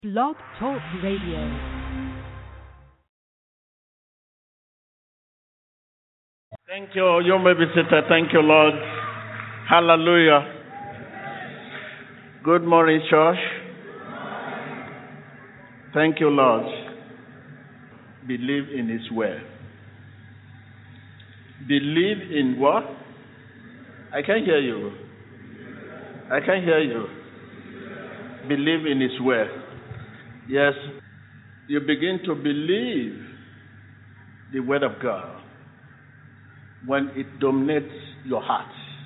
Blog Talk Radio. Thank you. You may be seated. Thank you, Lord. Hallelujah. Good morning, church. Thank you, Lord. Believe in His word. Believe in what? I can't hear you. I can't hear you. Believe in His word. Yes, you begin to believe the word of God when it dominates your heart.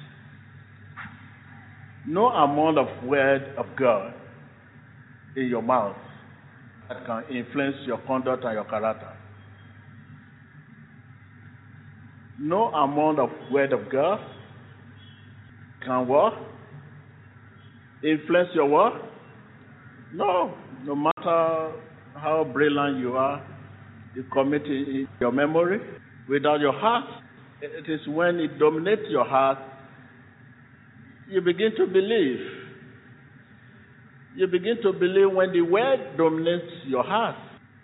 No amount of word of God in your mouth that can influence your conduct and your character. No amount of word of God can what? Influence your what? No matter how brilliant you are, you commit it in your memory. Without your heart, it is when it dominates your heart, you begin to believe. You begin to believe when the word dominates your heart.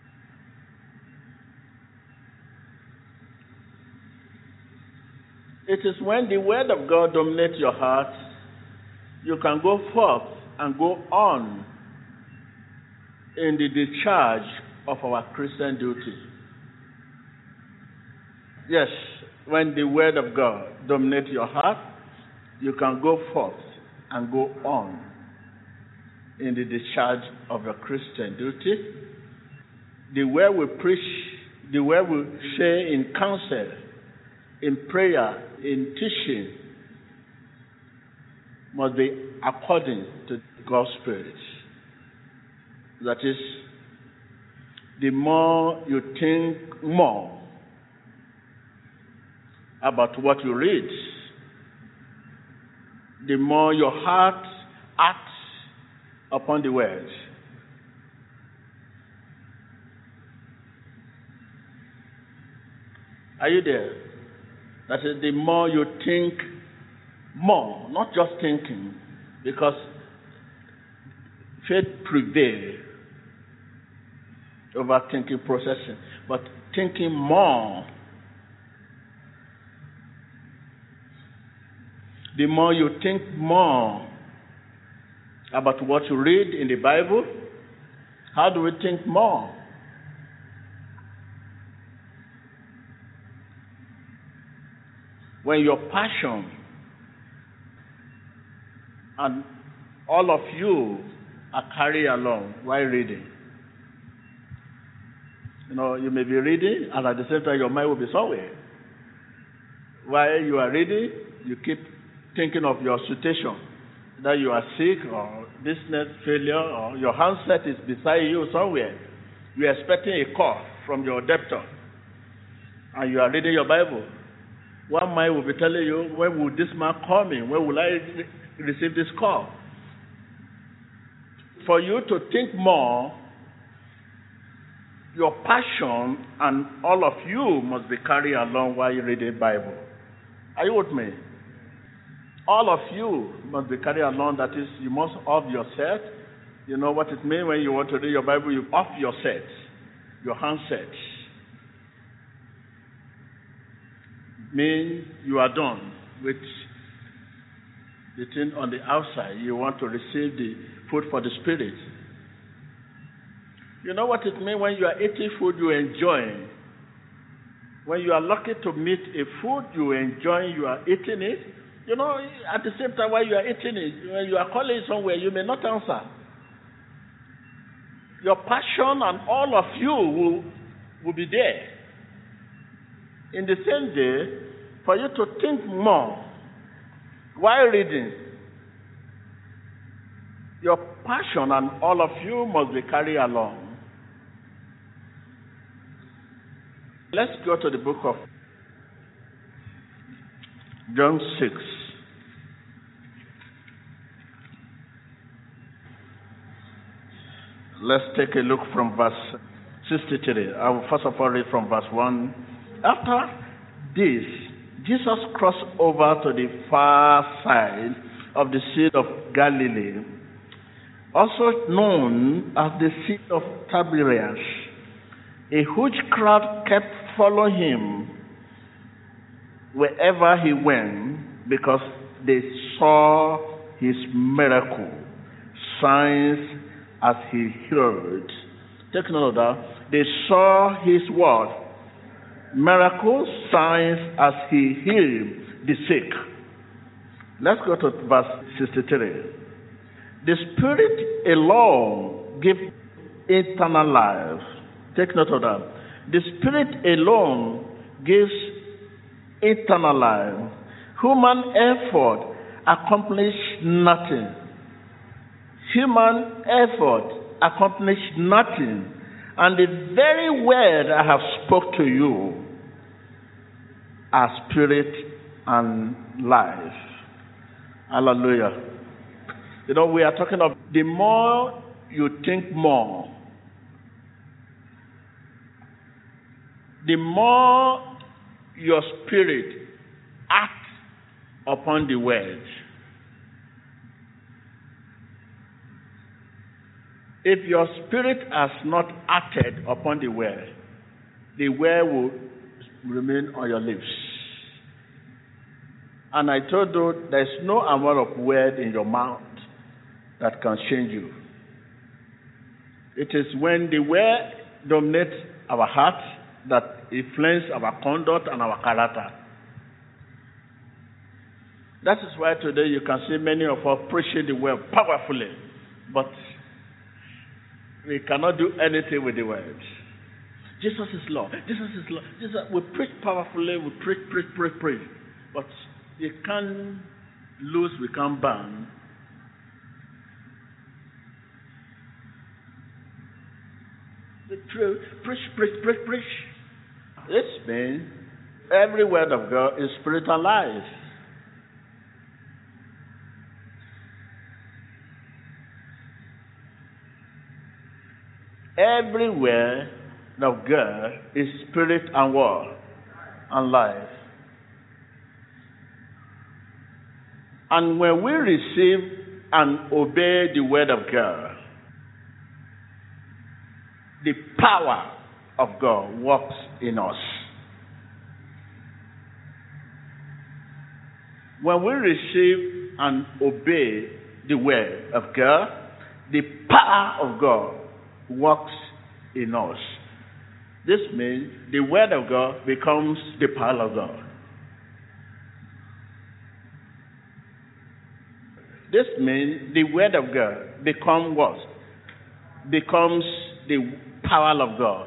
It is when the word of God dominates your heart, you can go forth and go on in the discharge of our Christian duty. Yes, when the word of God dominates your heart, you can go forth and go on in the discharge of your Christian duty. The word we preach, the word we say in counsel, in prayer, in teaching, must be according to God's Spirit. That is, the more you think more about what you read, the more your heart acts upon the word. Are you there? That is, the more you think more, not just thinking, because faith prevails over thinking, processing, but thinking more. The more you think more about what you read in the Bible, how do we think more? When your passion and all of you are carried along while reading. You may be reading, and at the same time, your mind will be somewhere. While you are reading, you keep thinking of your situation, that you are sick or business failure, or your handset is beside you somewhere. You are expecting a call from your debtor, and you are reading your Bible. One mind will be telling you, when will this man call me? When will I receive this call? For you to think more, your passion and all of you must be carried along while you read the Bible. Are you with me? All of you must be carried along. That is, you must off your set. You know what it means when you want to read your Bible? You off your set, your handset. Means you are done with the thing on the outside. You want to receive the food for the spirit. You know what it means when you are eating food you enjoy. When you are lucky to meet a food you enjoy, you are eating it. At the same time while you are eating it, when you are calling somewhere, you may not answer. Your passion and all of you will be there. In the same day, for you to think more while reading, your passion and all of you must be carried along. Let's go to the book of John 6. Let's take a look from verse 63. I will first of all read from verse 1. After this, Jesus crossed over to the far side of the Sea of Galilee, also known as the Sea of Tiberias. A huge crowd kept following him wherever he went because they saw his miracle, signs as he heard. Take note of that. They saw his word, miracles, signs as he healed the sick. Let's go to verse 63. The Spirit alone gives eternal life. Take note of that. The Spirit alone gives eternal life. Human effort accomplishes nothing. Human effort accomplishes nothing. And the very word I have spoke to you are spirit and life. Hallelujah. You know, we are talking of the more you think more, the more your spirit acts upon the word. If your spirit has not acted upon the word will remain on your lips. And I told you there's no amount of word in your mouth that can change you. It is when the word dominates our heart that influences our conduct and our character. That is why today you can see many of us preaching the word powerfully, but we cannot do anything with the word. Jesus is Lord. Jesus is Lord. We preach powerfully, we preach, but you can't lose, we can't burn. Preach. This means every word of God is spirit and life. Every word of God is spirit and word and life. And when we receive and obey the word of God, the power of God works in us. When we receive and obey the word of God, the power of God works in us. This means the word of God becomes the power of God. This means the word of God becomes what? Becomes the power of God.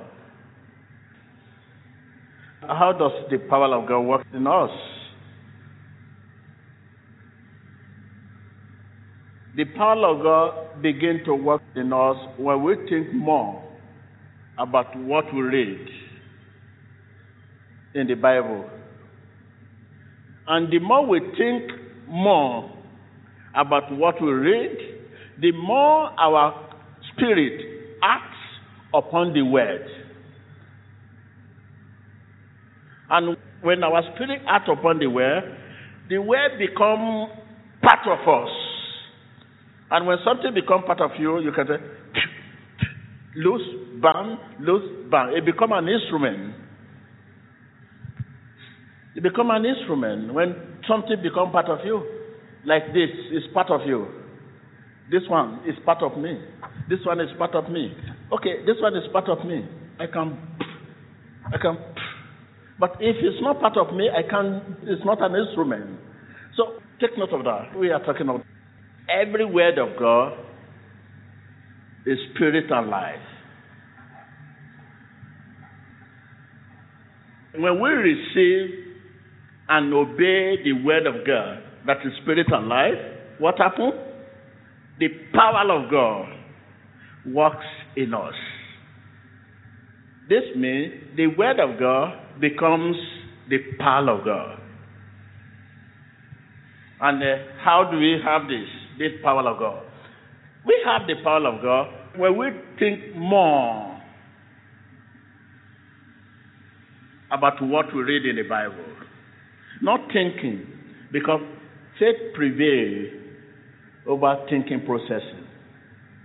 How does the power of God work in us? The power of God begins to work in us when we think more about what we read in the Bible. And the more we think more about what we read, the more our spirit acts upon the word. And when our spirit acts upon the word becomes part of us. And when something becomes part of you, you can say, loose, bang. It becomes an instrument. It becomes an instrument. When something becomes part of you, like this is part of you. This one is part of me. This one is part of me. Okay, this one is part of me. I can. But if it's not part of me, it's not an instrument. So take note of that. We are talking about every word of God is spirit and life. When we receive and obey the word of God, that is spirit and life, what happens? The power of God works in us. This means the word of God becomes the power of God. And how do we have this power of God? We have the power of God when we think more about what we read in the Bible. Not thinking, because faith prevails over thinking processing.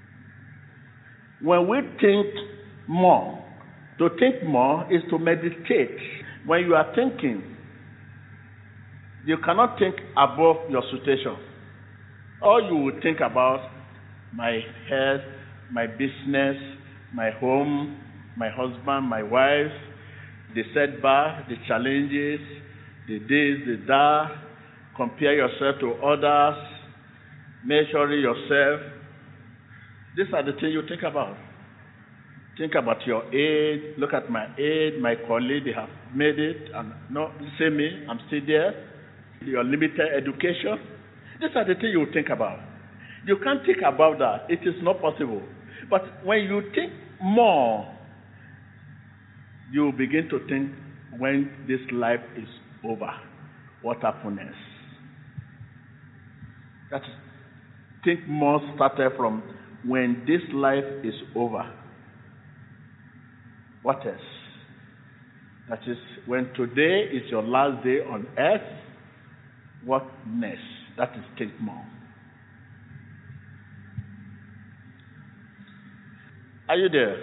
When we think more, to think more is to meditate. When you are thinking, you cannot think above your situation. All you will think about my health, my business, my home, my husband, my wife, the setback, the challenges, the this, the that. Compare yourself to others, measure yourself. These are the things you think about. Think about your age. Look at my age, my colleague, they have made it, and no, see me, I'm still there. Your limited education. These are the things you think about. You can't think about that. It is not possible. But when you think more, you begin to think when this life is over, what happens next? That is, think more started from when this life is over. What else? That is, when today is your last day on earth, what next? That is, think more. Are you there?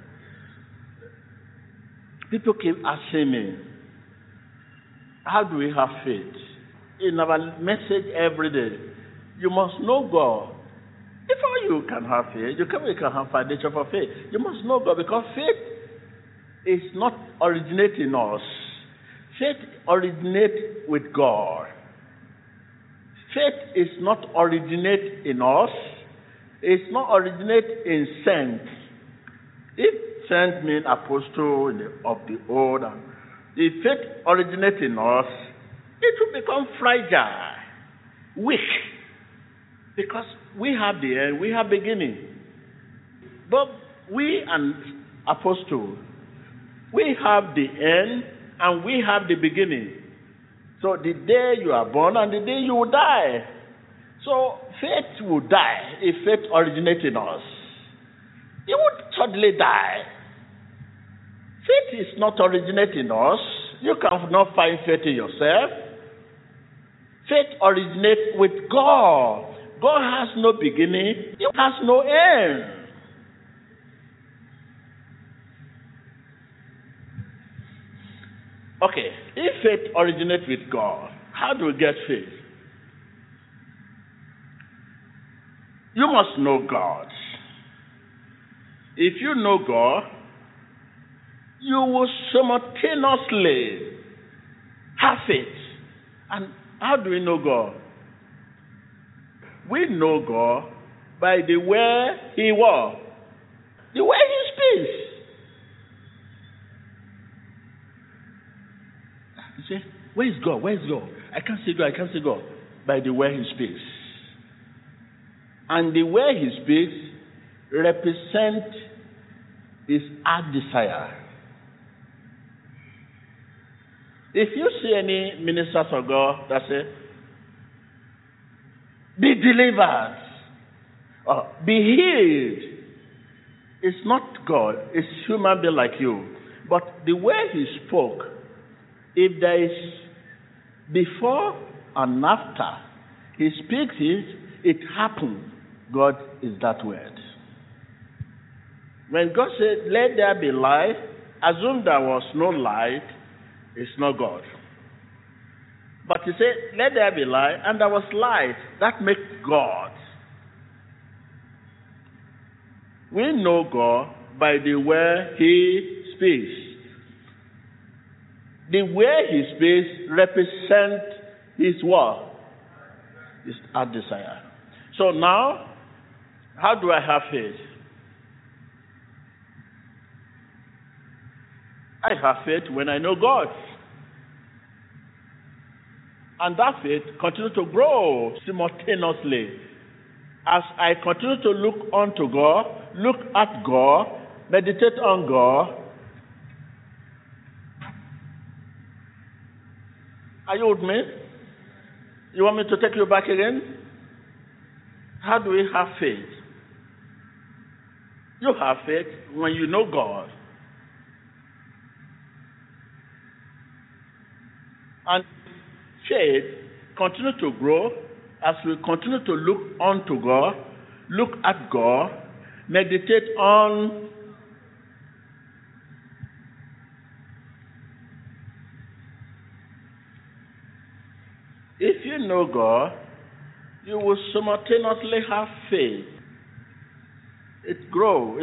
People keep asking me, how do we have faith? In our message every day, you must know God. Before you can have faith, you can have foundation for faith. You must know God, because faith is not originate in us. Faith originates with God. Faith is not originate in us. It's not originate in saints. If saints mean apostle of the old, and if faith originates in us, it will become fragile, weak, because we have the end, we have beginning. But we and apostle, we have the end and we have the beginning. So the day you are born and the day you will die. So faith will die if faith originates in us. You would suddenly die. Faith is not originating in us. You cannot find faith in yourself. Faith originates with God. God has no beginning. He has no end. Okay, if faith originates with God, how do we get faith? You must know God. If you know God, you will simultaneously have faith. And how do we know God? We know God by the way He was, the way He speaks. You say, where is God? Where is God? I can't see God. I can't see God. By the way He speaks. And the way He speaks represents His heart desire. If you see any ministers of God that say, be delivered, or be healed, it's not God, it's human being like you. But the way He spoke, if there is before and after He speaks it happens. God is that word. When God said, let there be light, assume there was no light, it's not God. But He said, let there be light, and there was light. That makes God. We know God by the way He speaks. The way He speaks represents His what? His heart desire. So now, how do I have faith? I have faith when I know God. And that faith continues to grow simultaneously. As I continue to look unto God, look at God, meditate on God. Are you with me? You want me to take you back again? How do we have faith? You have faith when you know God. And faith continue to grow as we continue to look unto God, look at God, Meditate on if you know God, you will simultaneously have faith. It grows.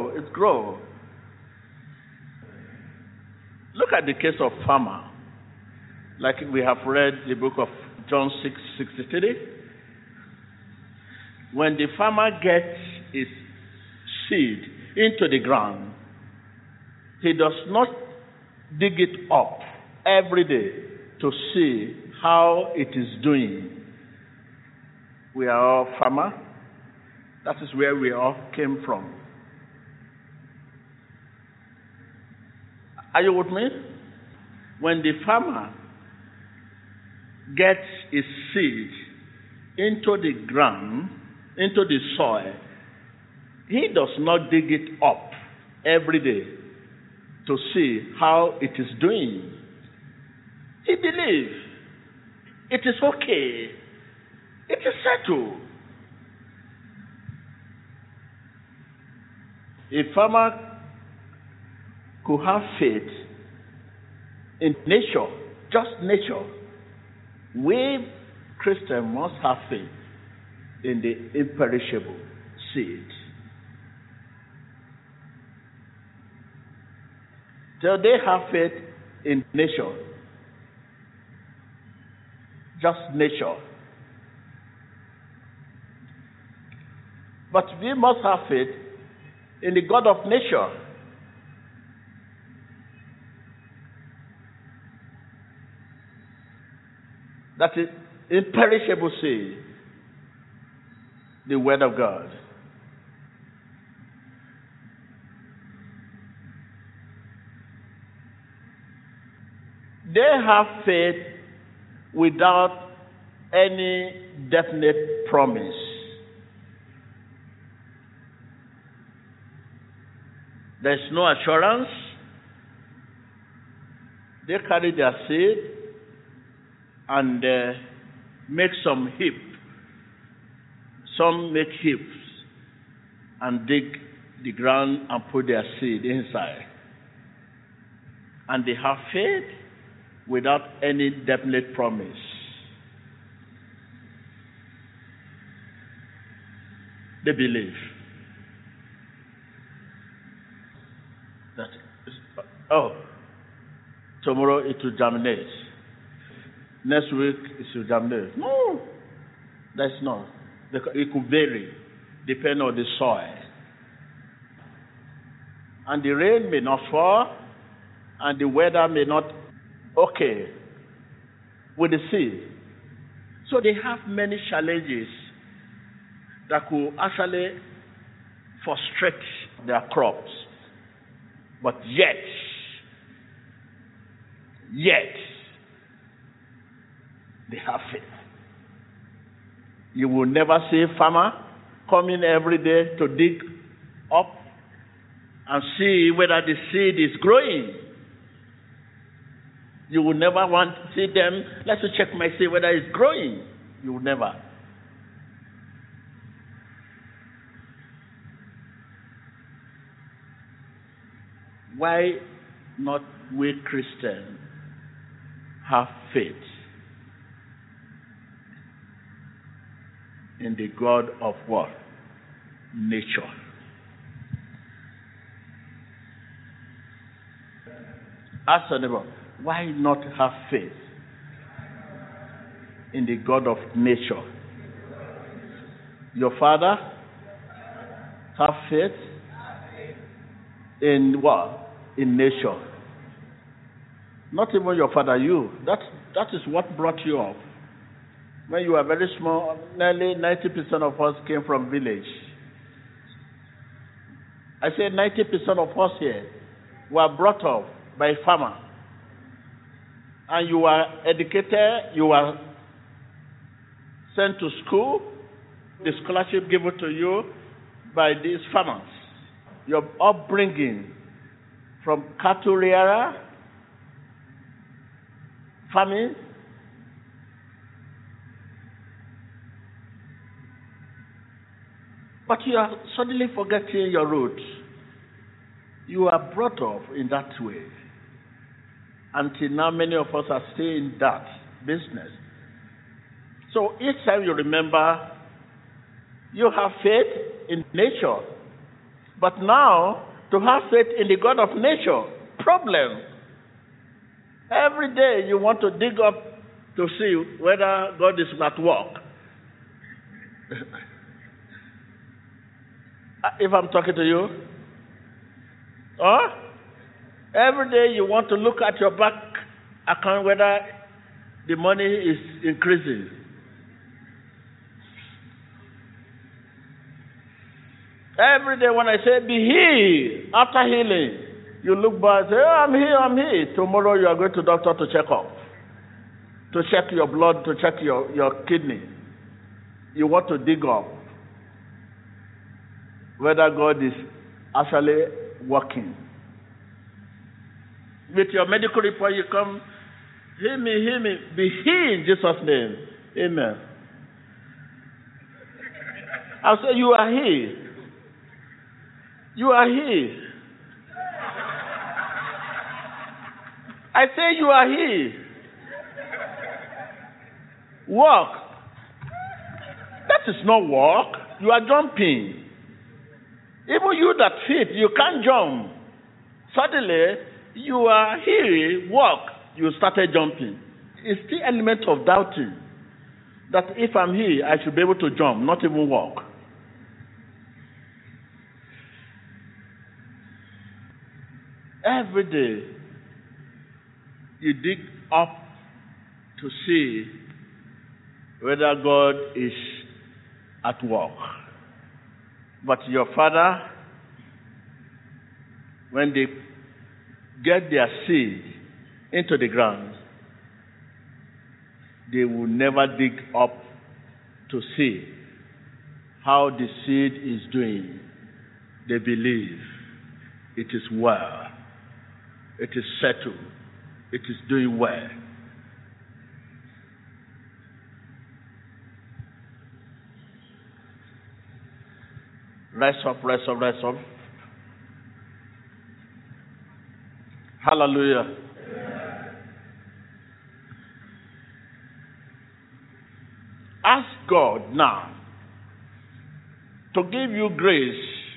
Look at the case of farmer. Like we have read the book of John 6:63. When the farmer gets his seed into the ground, he does not dig it up every day to see how it is doing. We are all farmer. That is where we all came from. Are you with me? When the farmer gets his seed into the ground, into the soil, he does not dig it up every day to see how it is doing. He believes it is okay. It is settled. A farmer could have faith in nature, just nature. We Christians must have faith in the imperishable seed. So they have faith in nature, just nature. But we must have faith in the God of nature. That is imperishable seed, the Word of God. They have faith without any definite promise. There's no assurance. They carry their seed and make some heap. Some make heaps and dig the ground and put their seed inside. And they have faith without any definite promise. They believe that, tomorrow it will germinate. Next week it will germinate. No, that's not. It could vary, depending on the soil. And the rain may not fall, and the weather may not with the seed. So they have many challenges that could actually frustrate their crops. But yet, they have faith. You will never see a farmer coming every day to dig up and see whether the seed is growing. You will never want to see them, let's check my seed whether it's growing. You will never. Why not we Christians have faith in the God of what? Nature. Ask your neighbor, why not have faith in the God of nature? Your father have faith in what? In nature. Not even your father, you. That is what brought you up. When you were very small, nearly 90% of us came from village. I said 90% of us here were brought up by a farmer. And you were educated, you were sent to school, the scholarship given to you by these farmers. Your upbringing from cattle rearer, farming, But you are suddenly forgetting your roots. You are brought up in that way. Until now, many of us are still in that business. So each time you remember, you have faith in nature. But now, to have faith in the God of nature, problem. Every day you want to dig up to see whether God is at work. If I'm talking to you, every day you want to look at your bank account whether the money is increasing. Every day when I say be healed, after healing, you look back and say, I'm here. Tomorrow you are going to doctor to check up, to check your blood, to check your kidney. You want to dig up whether God is actually working. With your medical report, you come, heal me, be healed in Jesus' name. Amen. I say, you are healed. You are healed. I say, you are healed. Walk. That is not walk. You are jumping. Even you that fit, you can't jump. Suddenly, you are here, walk, you started jumping. It's the element of doubting that if I'm here, I should be able to jump, not even walk. Every day, you dig up to see whether God is at work. But your father, when they get their seed into the ground, they will never dig up to see how the seed is doing. They believe it is well, it is settled, it is doing well. Rise up. Hallelujah. Ask God now to give you grace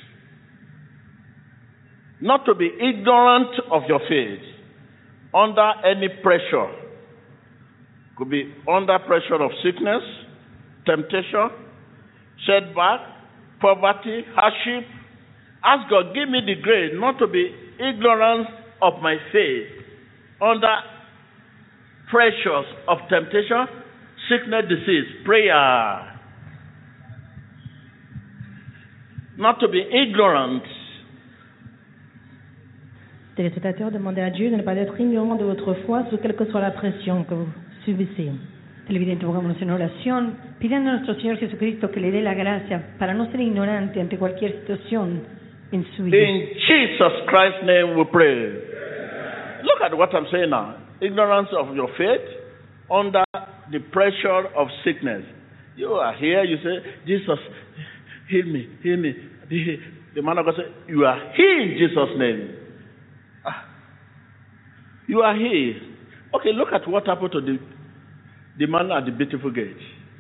not to be ignorant of your faith under any pressure. Could be under pressure of sickness, temptation, setback, poverty, hardship. Ask God, give me the grace not to be ignorant of my faith under pressures of temptation, sickness, disease. Prayer. Not to be ignorant. Téléspectateurs, demandez à Dieu de ne pas être ignorant de votre foi sous quelle que soit la pression que vous subissez. Televidente, pongamos en oración, pidiendo a nuestro Señor Jesucristo que le dé la gracia para no ser ignorante ante cualquier situación en su vida. In Jesus Christ's name we pray. Look at what I'm saying now. Ignorance of your faith under the pressure of sickness. You are here, you say, Jesus, heal me. The man of God said, you are healed in Jesus' name. You are healed. Okay, look at what happened to the man at the beautiful gate.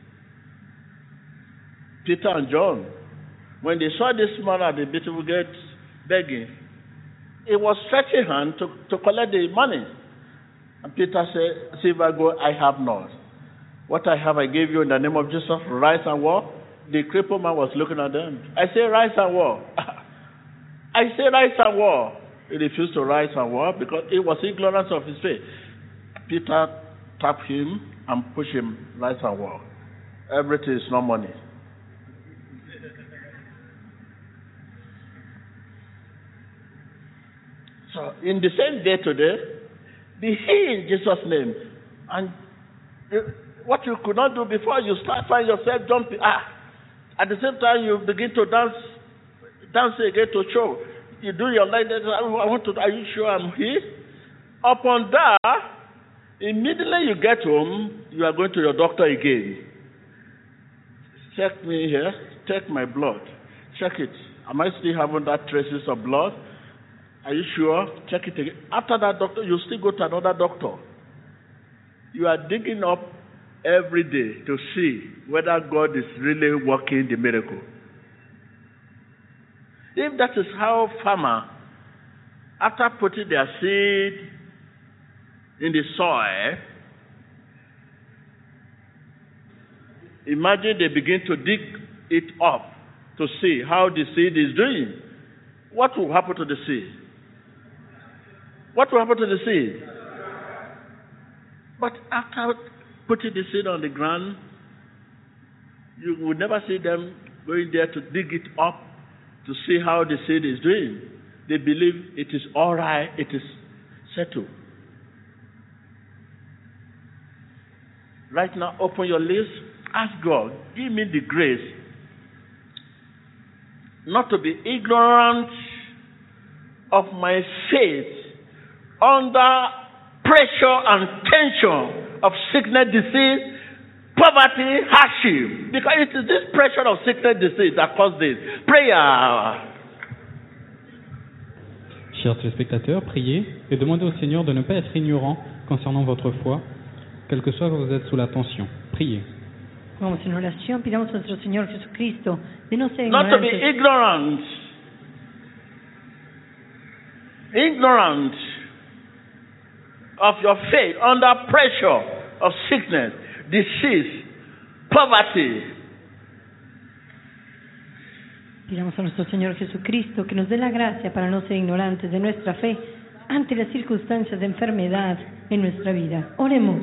Peter and John, when they saw this man at the beautiful gate begging, he was stretching hand to collect the money. And Peter said, silver, gold I have not. What I have I gave you in the name of Jesus, rise and walk. The crippled man was looking at them. I say, rise and walk. I say, rise and walk. He refused to rise and walk because it was ignorance of his faith. Peter tapped him and pushed him, rise and walk. Everything is not money. So, in the same day today, be healed in Jesus' name. And what you could not do before, you start find yourself jumping. At the same time, you begin to dance again to show. You do your life. Are you sure I'm here? Upon that, immediately you get home, you are going to your doctor again. Check me here. Check my blood. Check it. Am I still having that traces of blood? Are you sure? Check it again. After that doctor, you still go to another doctor. You are digging up every day to see whether God is really working the miracle. If that is how farmer, after putting their seed in the soil, imagine they begin to dig it up to see how the seed is doing. What will happen to the seed? What will happen to the seed? But after putting the seed on the ground, you would never see them going there to dig it up to see how the seed is doing. They believe it is all right, it is settled. Right now, open your lips, ask God, give me the grace not to be ignorant of my faith under pressure and tension of sickness, disease, poverty, hardship. Because it is this pressure of sickness, disease that causes this. Prayer. Chers téléspectateurs, priez et demandez au Seigneur de ne pas être ignorant concernant votre foi, quel que soit que vous êtes sous la tension. Priez. Vamos en oración, pidamos a nuestro Señor Jesucristo de no ser Not to be ignorantes. Ignorant of your faith under pressure of sickness, disease, poverty. Pidamos a nuestro Señor Jesucristo que nos dé la gracia para no ser ignorantes de nuestra fe ante las circunstancias de enfermedad en nuestra vida. Oremos.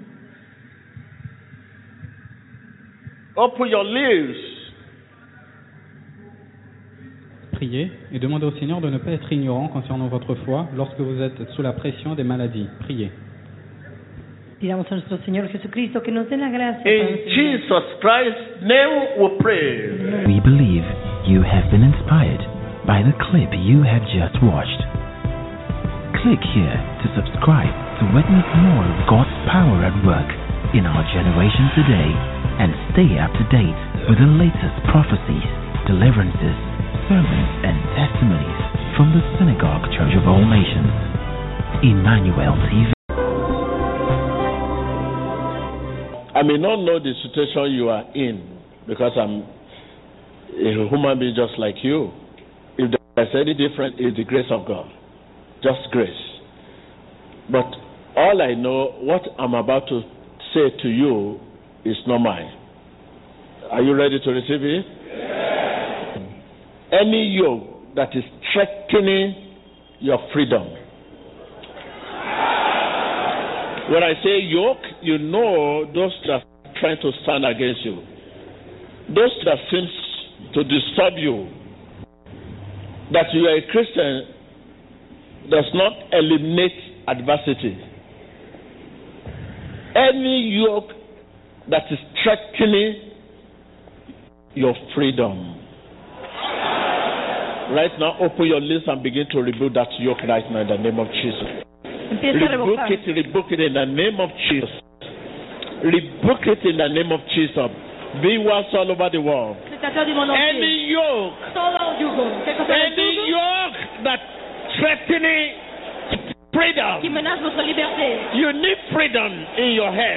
Open your lips. Priez et demandez au Seigneur de ne pas être ignorant concernant votre foi lorsque vous êtes sous la pression des maladies. Priez. Pidamos a nuestro Señor Jesucristo que nos dé la gracia para In no ser Jesus Christ's name we pray. We believe you have been inspired by the clip you have just watched. Click here to subscribe to witness more of God's power at work in our generation today and stay up to date with the latest prophecies, deliverances, sermons, and testimonies from the Synagogue Church of All Nations. Emmanuel TV. I may not know the situation you are in because I'm a human being just like you. If there's any difference, it's the grace of God. Just grace. But all I know, what I'm about to say to you is not mine. Are you ready to receive it? Yes. Any yoke that is threatening your freedom. When I say yoke, you know those that are trying to stand against you. Those that seem to disturb you. That you are a Christian does not eliminate adversity. Any yoke that is threatening your freedom. Right now, open your lips and begin to rebuke that yoke right now in the name of Jesus. Rebuke it in the name of Jesus. Rebuke it in the name of Jesus. Viewers all over the world. Any yoke that threatening freedom. You need freedom in your head.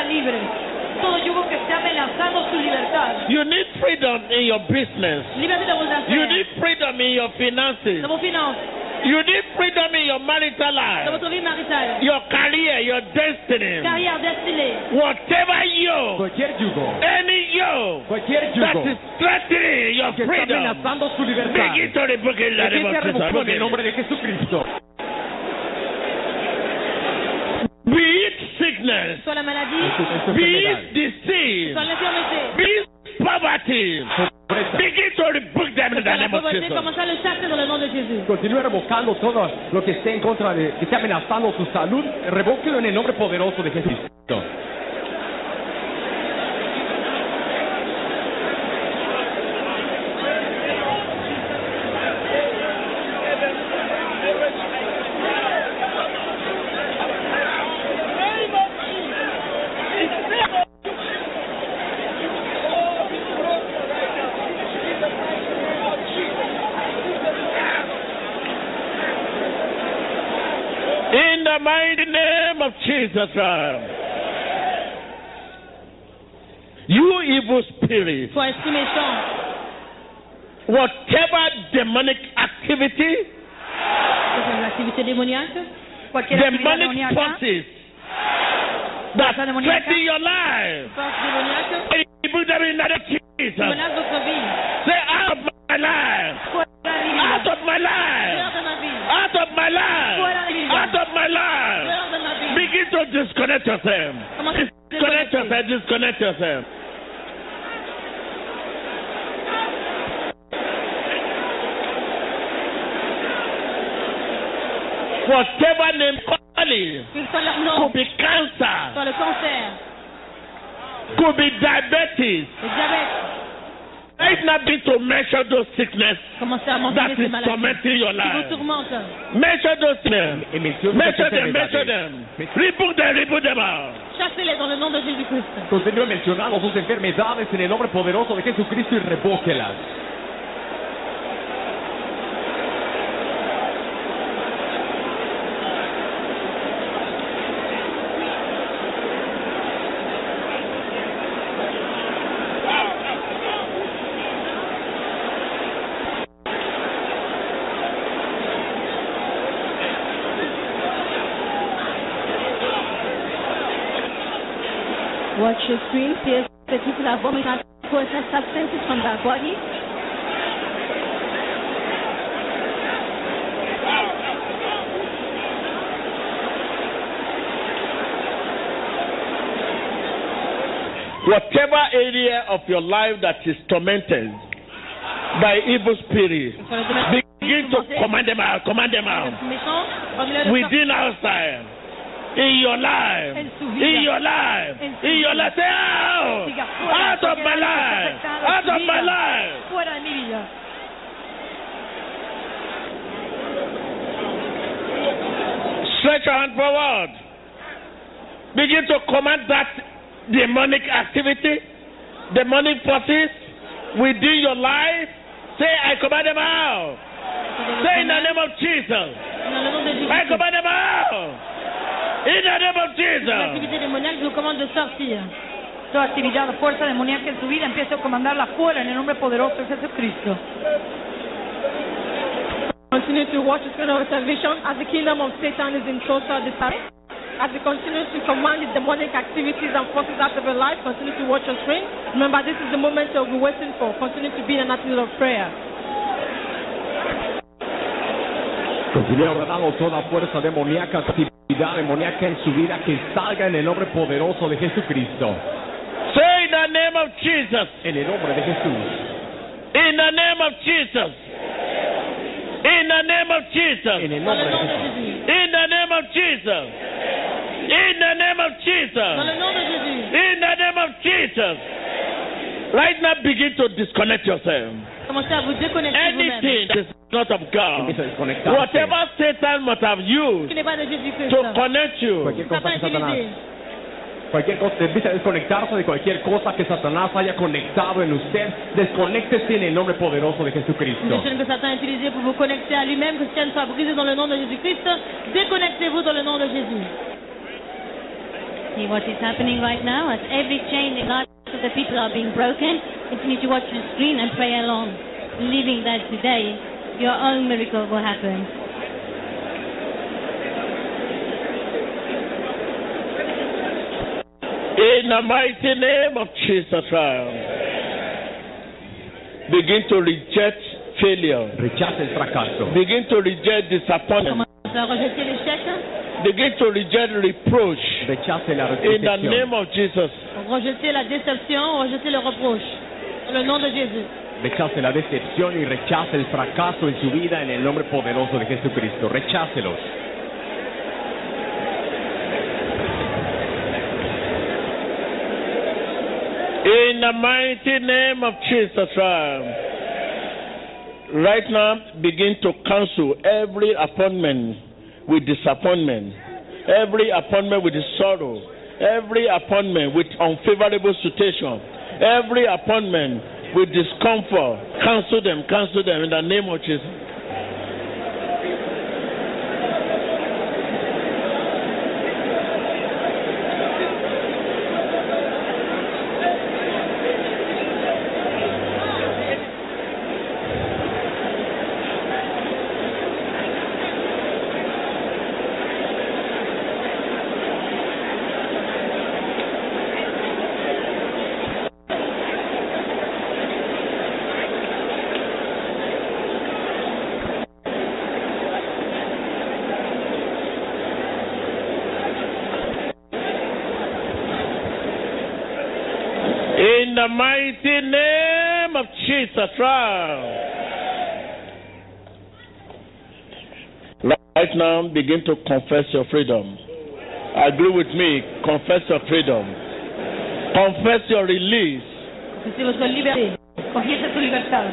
You need freedom in your business. You need freedom in your finances. You need freedom in your marital life. Your career, your destiny. Whatever yoke, any yoke that is threatening your freedom, begin to rebuke it in the name of Jesus. Be it sickness, be it disease, be it poverty, begin to rebuke them in the name of Jesus. Continúe revocando todo lo que esté en contra de, que esté amenazando tu salud, revóquelo en el nombre poderoso de Jesucristo. the mighty name of Jesus Christ. You evil spirit, Toi, esprit méchant, whatever demonic activity, l'activité démoniaque, qualquier activité demonic démoniaque, forces that threaten your life, force démoniaque, put them in the Jesus. menace votre vie. Say out of my life, out of my life, out of my life, out of my life. Begin to disconnect yourself. Disconnect yourself, disconnect yourself. Whatever name calling, could be cancer, Soit le cancer, could be diabetes. le diabète. It's not been to measure those sickness Commencez à that mentionner ces is maladies tormenting your qui vous life. tourmentent. Measure those names. Y menciona Measure estas them, measure enfermedades. them. Rebuke them out. Chassez-les dans le nom de Jésus-Christ. Continúe mencionando sus enfermedades en el nombre poderoso de Jesucristo y revóquelas. Watch your screen. Please, particular vomiting process substances from the body. Whatever area of your life that is tormented by evil spirits, begin to command them out, command them out. Within, outside. In your life, in your life, in your life, say out, out of my life, out of my life. Fuera de mi vida. Stretch your hand forward. Begin to command that demonic activity, demonic forces within your life. Say, I command them out. Say in the name of Jesus. I command them out. In the name of Jesus. La actividad demoníaca yo commande de sortir. Toda actividad de fuerza demoníaca en su vida empiezo a comandarla fuera en el nombre poderoso de Jesucristo. Continue to watch the spirit of salvation as the kingdom of Satan is in total disarray. As we continue to command the demonic activities and forces out of your life, continue to watch your screen. Remember, this is the moment you'll be waiting for. Continue to be in an attitude of prayer. Continúe ordenando toda fuerza demoníaca, actividad demoníaca en su vida que salga en el nombre poderoso de Jesucristo. Say in the name of Jesus. En el nombre de Jesús. In the name of Jesus. In the name of Jesus. En el nombre de Jesús. In the name of Jesus. In the name of Jesus. Dans le nom de Jésus. In the name of Jesus. Right now, begin to disconnect yourself. Commencez à vous déconnecter vous-même. Anything that is not of God, Empieza a desconectarse. whatever Satan must have used Qui n'est pas de Jésus-Christ. to connect you, Cualquier cosa Satan que Satanás. utilisé. Cualquier cosa, empieza a desconectarse de cualquier cosa que Satanás haya conectado en usted. Desconéctese en el nombre poderoso de Jesucristo. Une chaîne que Satan a utilisée pour vous connecter à lui-même, que cette chaîne soit brisée dans le nom de Jésus-Christ. Déconnectez-vous dans le nom de Jésus. See what is happening right now as every chain in the lives of the people are being broken. Continue to watch the screen and pray along, believing that today your own miracle will happen. in the mighty name of Jesus Christ, begin to reject failure. Rechace el fracaso. Begin to reject disappointment. Commencez à rejeter l'échec. Begin to reject reproach. Rechace la In the recepción. name of Jesus. Rejeter la déception, rejeter le reproche. Dans le nom de Jésus. Rechace la decepción y rechace el fracaso en su vida en el nombre poderoso de Jesucristo. Rechácelos. In the mighty name of Jesus Christ. Right now, begin to cancel every appointment with disappointment, every appointment with sorrow, every appointment with unfavorable situation, every appointment with discomfort. Cancel them in the name of Jesus. the mighty name of Jesus Christ. Right now, begin to confess your freedom. Agree with me. Confess your freedom. Confess your release. Confesivo sua libertà. Confiesa tu libertà.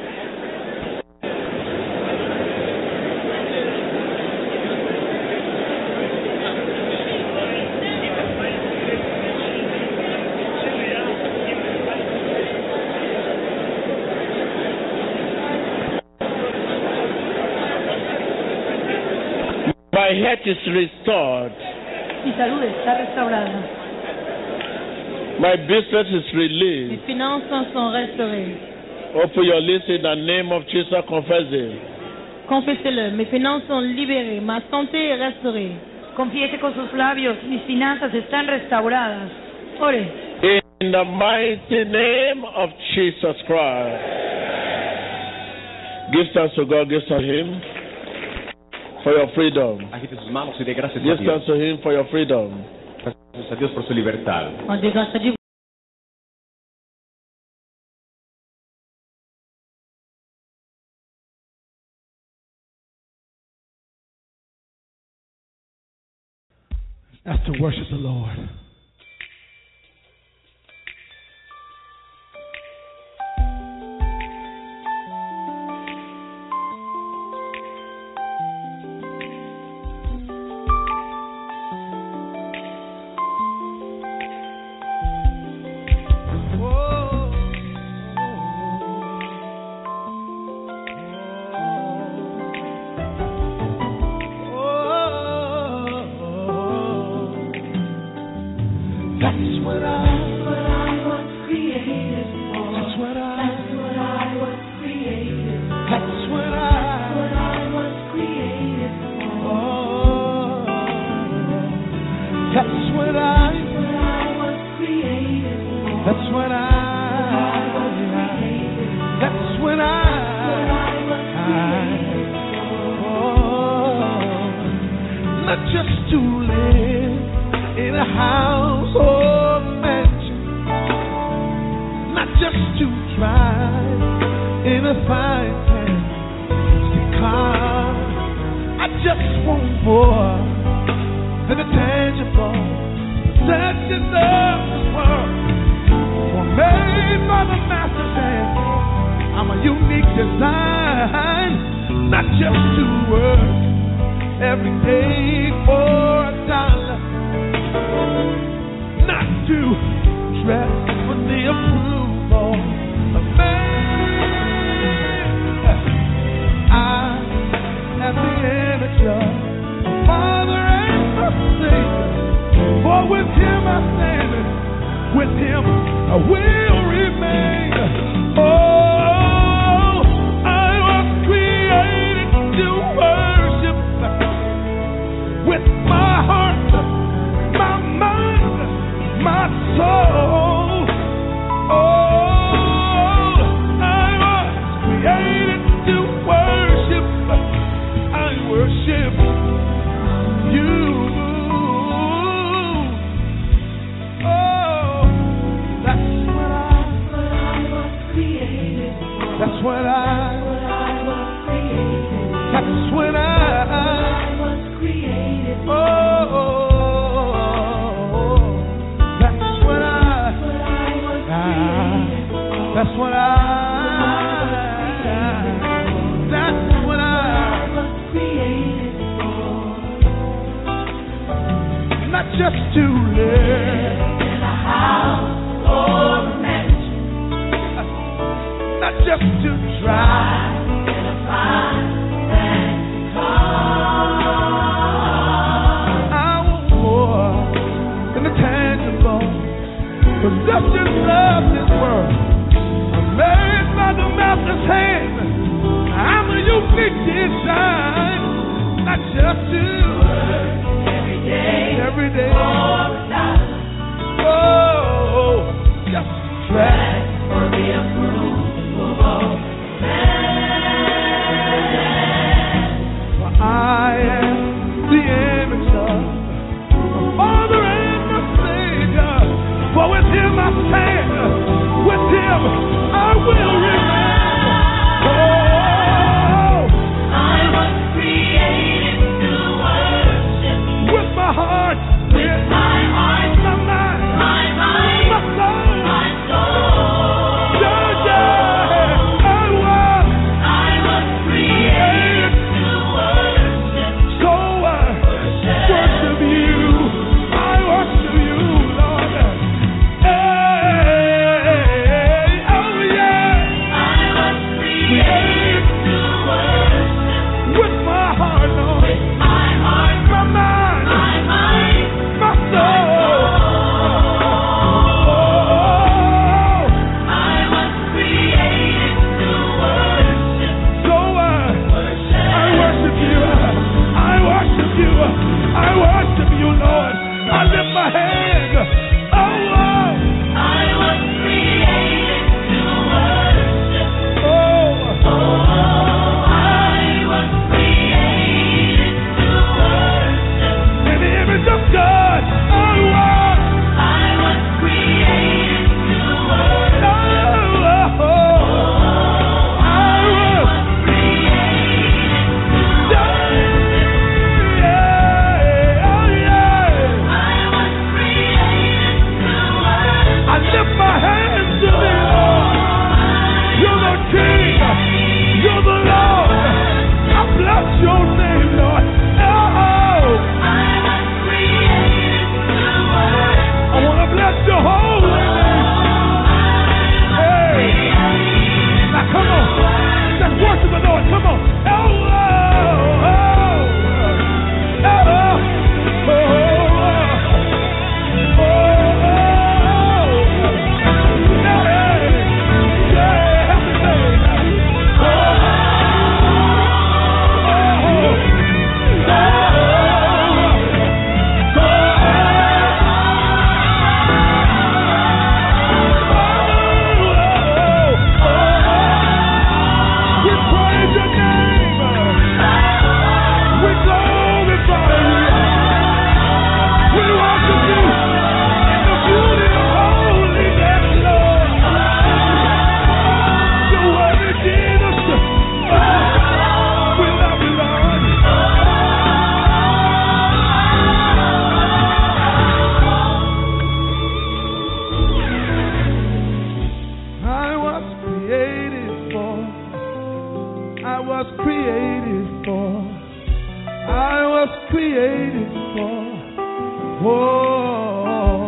My health is restored. Mi salud está restaurada. My business is Mes released. finances sont restaurées. Open your lips in the name of Jesus. Confess it. Conféselo. Mes finances sont libérées. Ma santé est restaurée. Confiese con sus labios. Mis finanzas están restauradas. Ore. In the mighty name of Jesus Christ. Give thanks to God. Give thanks to Him for your freedom. Agite sus manos y dé gracias a Give Dios. thanks to Him for your freedom. Gracias a Dios por su libertad. On dit grâce à Dieu. That's to worship the Lord. Not just to live in a house or mansion, not just to drive in a fine fancy car. I just want more than a tangible possession of this world. For made by the master's hand, I'm a unique design, not just to work every day for a dollar, not to dress for the approval of man. I have the image of a Father and a Savior, for with Him I stand, with Him I will remain. Oh, I was created to worship with my heart, my mind, my soul. Oh, I was created to worship. I worship you. Oh, that's what I was created for. That's what I was created. That's what I was created for. Oh, that's what I was created for. That's what I was created for. Not just to live in a house or a mansion, not just to drive in a fine fancy car. I want more than the tangible possessions of this world. I'm made by the master's hand. I'm a unique design, not just to work every day for a dollar. Oh, just dress for the approval of man. created for. Oh,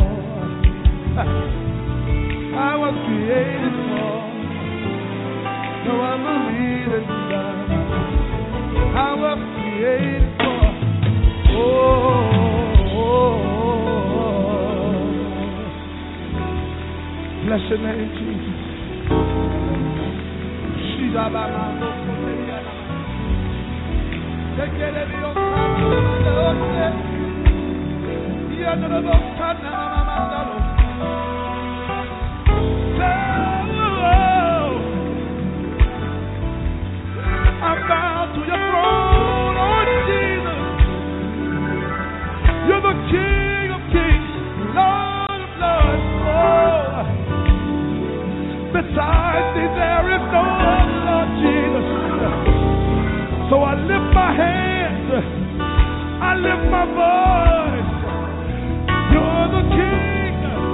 I was created for. No other reason than I was created for. Bless your name, Jesus. I'm bound to your throne, Lord Jesus. You're the King of kings, Lord of lords. Oh, besides thee, there is no other, Lord Jesus. So I lift my hands, I lift my voice. You're the King.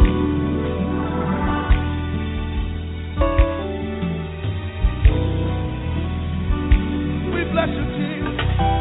We bless you, Jesus.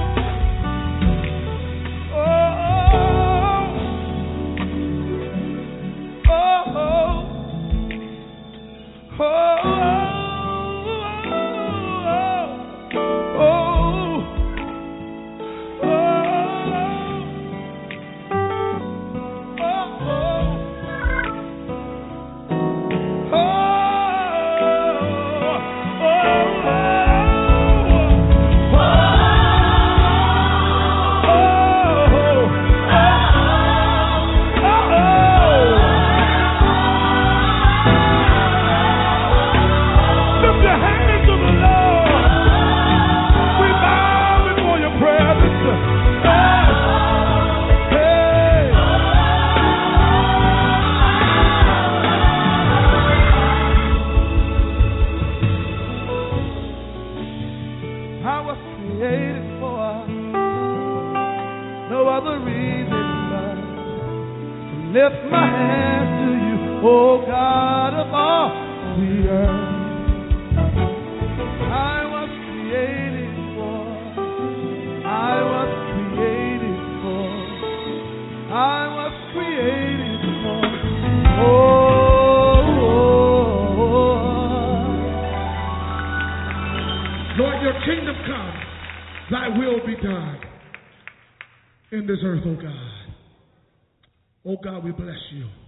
Lift my hands to you, oh God of all the earth. I was created for, I was created for, I was created for. Lord, your kingdom come, thy will be done in this earth, oh God. Oh God, we bless you.